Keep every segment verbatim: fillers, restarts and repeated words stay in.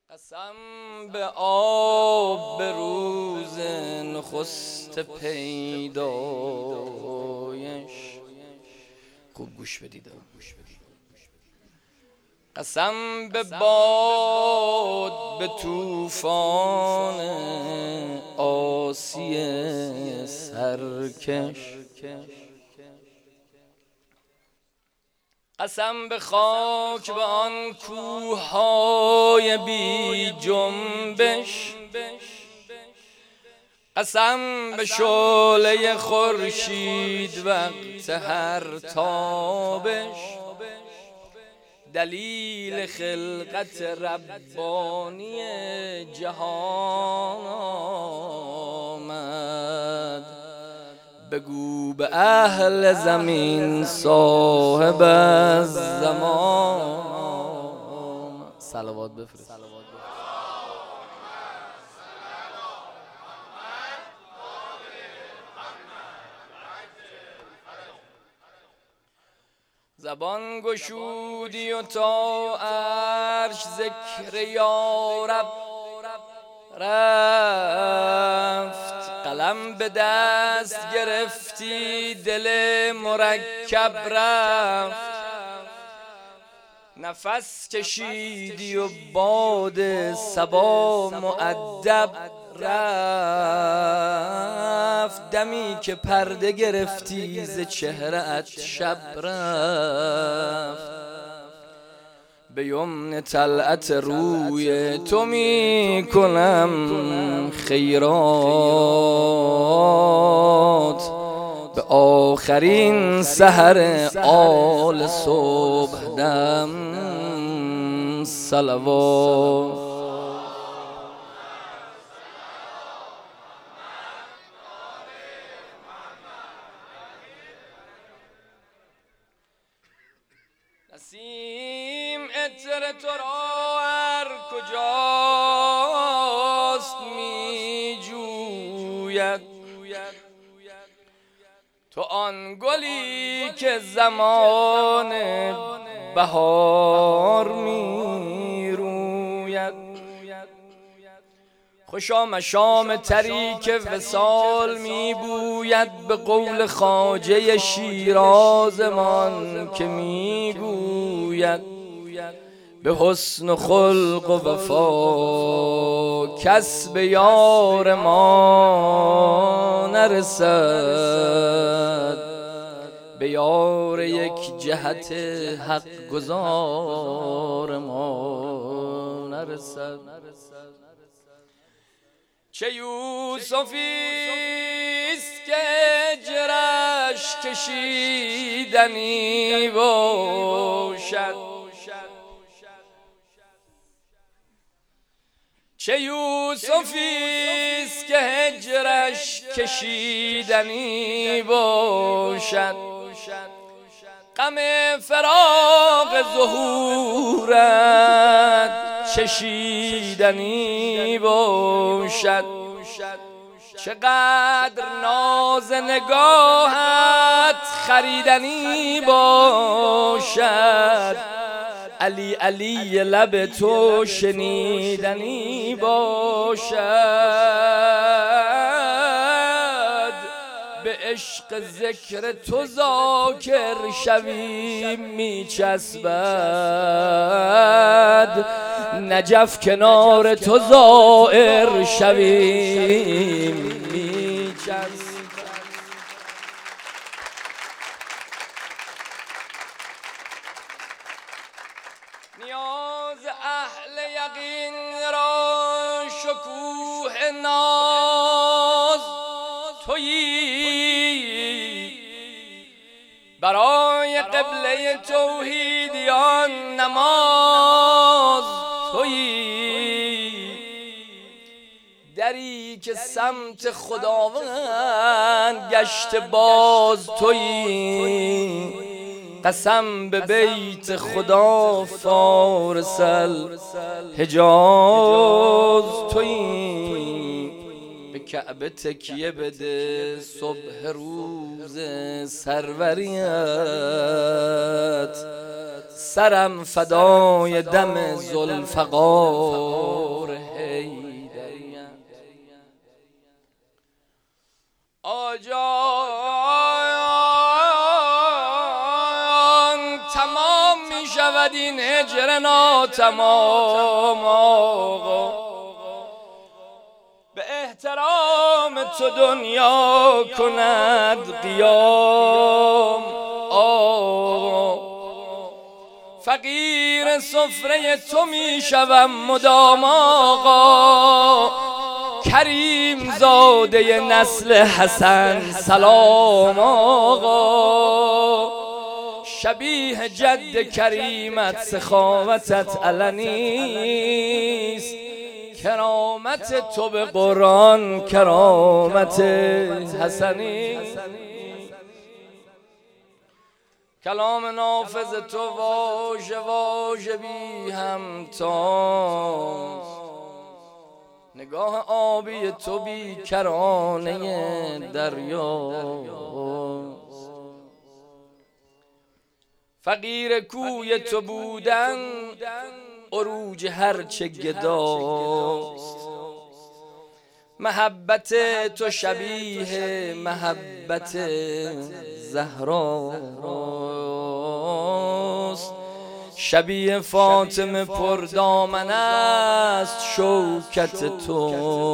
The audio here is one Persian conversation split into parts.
قسم به آب به روز نخست پیدایش. خوب گوش بدید. قسم به باد به طوفان عاصی سرکش. قسم به خاک به آن کوههای بی جنبش. قسم به شعله خورشید وقت هر تابش. دلیل خلقت ربانی جهان آمد. بگو به اهل زمین صاحب الزمان صلوات بفرست. زبان گشودی و تا عرش ذکر یا رب رفت. قلم به دست گرفتی دل مرکب رفت. نفس کشیدی و باد صبا مؤدب رفت. دمی که پرده گرفتی ز چهره‌ات شب رفت. به یمن طلعت روی تو می کنم خیرات. به آخرین سحر آل صبح دم صلوات. نسیم عطر تو را هر کجاست می جوید. تو آن گلی که زمان بهار می روید. خوشا مشام تریک وصال می بوید. به قول خواجه شیرازمان که می گوید به حسن و خلق و وفا کس به یار ما نرسد. به یار یک جهت حق گزار ما نرسد. چه یوسفیست که هجرش کشیدنی باشد. چه یوسفیست که هجرش کشیدنی باشد. غم فراق ظهورت چشیدنی باشد. چقدر ناز نگاهت خریدنی باشد. علی علی لب تو شنیدنی باشد. به عشق ذکر تو ذاکر شویم می چسبد. نجف کنار تو زائر شویم می چسبد. نیاز اهل یقین را شکوه ناز تویی. برای قبله توحیدیان نماز تویی. دری که سمت خداوند گشت باز تویی. قسم به بیت خدا فارس الحجاز تویی. به کعبه تکیه بده صبح روز سروریت. سرم فدای دم ذوالفقار حیدریم. آجان تمام می شود این هجر ناتمام آقا، به احترام تو دنیا کند قیام آقا. فقیر سفره تو می شوم مدام آقا، کریم زاده نسل حسن سلام آقا. شبیه جد کریمت سخاوتت علنیست، کرامت تو به قرآن کرامت حسنی. کلام نافذ تو واژه واژه بی همتاست، نگاه آبی تو بی کرانه دریاست. فقیر کوی تو بودن عروج هرچه گداست، محبت تو شبیه محبت زهراست. شبیه فاطمه پردامن است شوکت تو،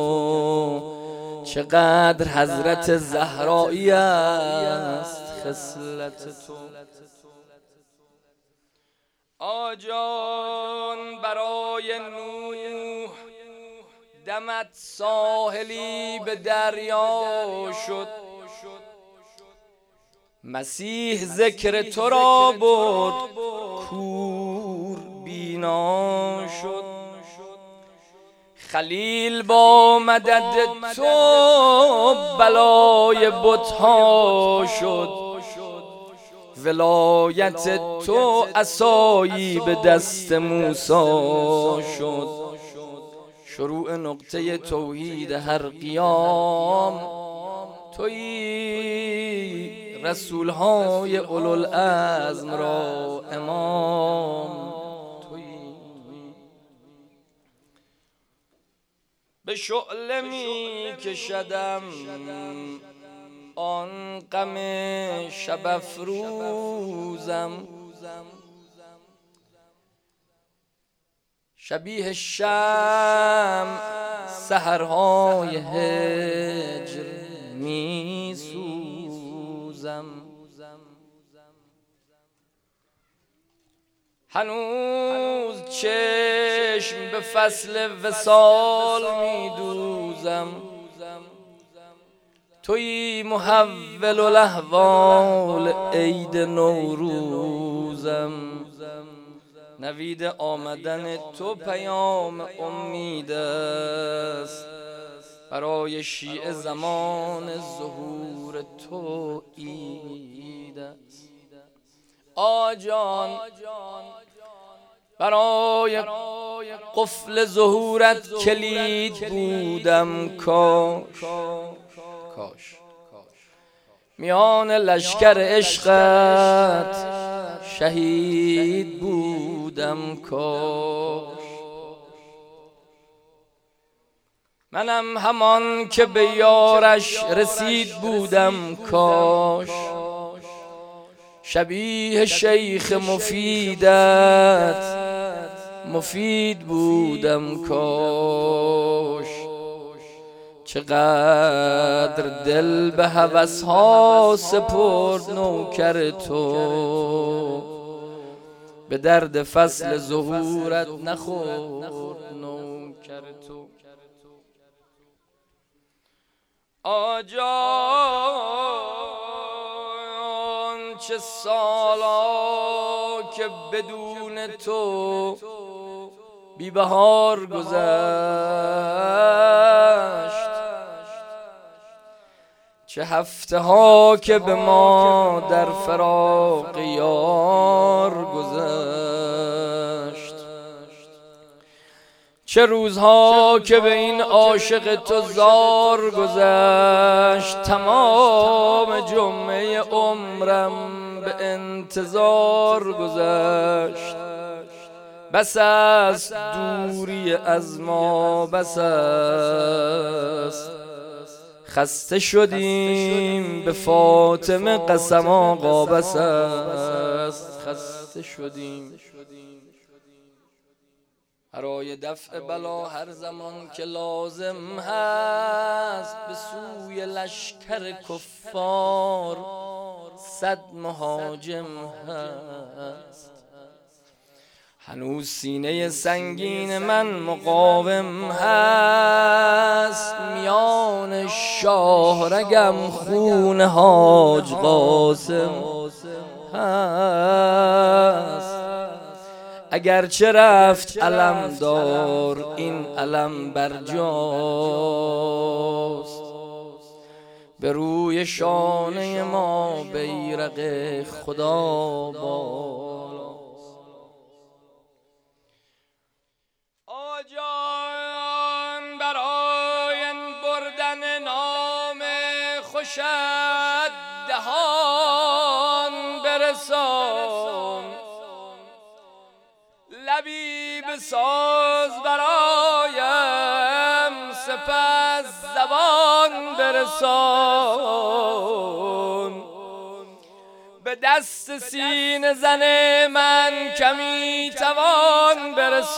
چقدر حضرت زهرایی است خصلت تو. آجان برای نوح دمت ساحلی به دریا شد، مسیح ذکر تو را برد کور بینا شد. خلیل با مدد تو بلای بت‌ها شد، ولایت تو عصایی به دست موسی شد. شروع نقطه توحید هر قیام تویی، رسولهای اولوالعزم را امام تویی. به شعله می کشدم آن غم شب افروزم، شبیه شمع سحرهای هجر می سوزم. هنوز چشم به فصل وصال می دوزم، تویی محول الاحوال عید نوروزم. نوید آمدن تو پیام امید است، برای شیعه زمان ظهور تو عید است. آجان برای قفل ظهورت کلید بودم کاش، کاش میان لشکر عشقت شهید بودم کاش. منم همان که به یارش رسید بودم کاش، شبیه شیخ مفیدت مفید بودم کاش. چقدر دل به هوس‌ها سپرد نوکر تو، به درد فصل ظهورت نخورد نوکر تو. آجان چه سالا که بدون تو بی بهار گذشت، چه هفته ها که به ما در فراق یار گذشت، چه روزها که به این عاشق تو زار گذشت. تمام جمعه عمرم به انتظار گذشت. بس است دوری از ما، بس است خسته شدیم به فاطمه قسم آقا، بس است خسته شدیم. برای دفع بلا هر زمان که لازم هست به سوی لشکر کفار صد مهاجم هست. هنوز سینه سنگین من مقاوم هست، میان شاه رگم خون حاج قاسم هست. اگرچه رفت علم دار این علم بر جاست، به روی شانه ما بیرق خدا بالاست. آقا جان برای بردن نام خوشت دهان برسان، لبی بساز برایم سپس زبان برسان. به دست سینه زن من کمی توان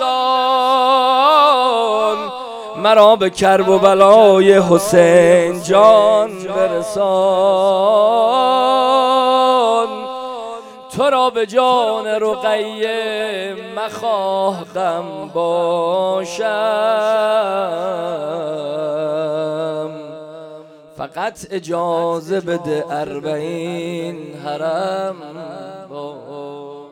برسان، مرا به کرب و بلای حسین جان برسان. تو را به جان رقیه مخواه غم باشم، فقط اجازه بده اربعین حرم باشم.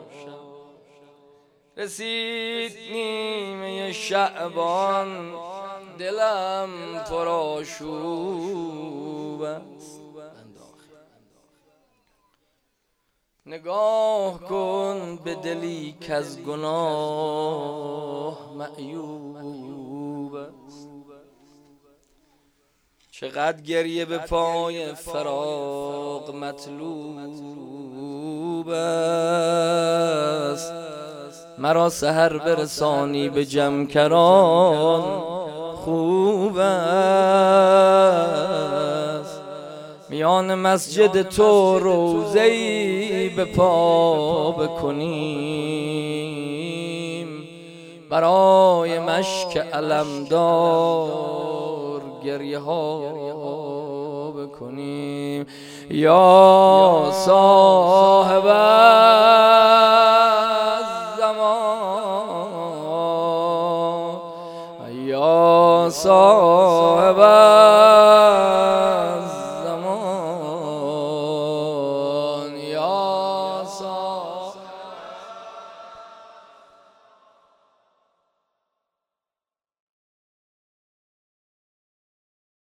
رسید نیمه شعبان دلم پرآشوب است، نگاه کن به دلی که از گناه معیوب است. چقدر گریه به پای فراق مطلوب است، مرا سحر برسانی به جمکران خوب است. میان مسجد تو روضه‌ای به پا بکنیم، برای مشک علمدار گریه ها بکنیم. یا صاحب الزمان، یا صاحب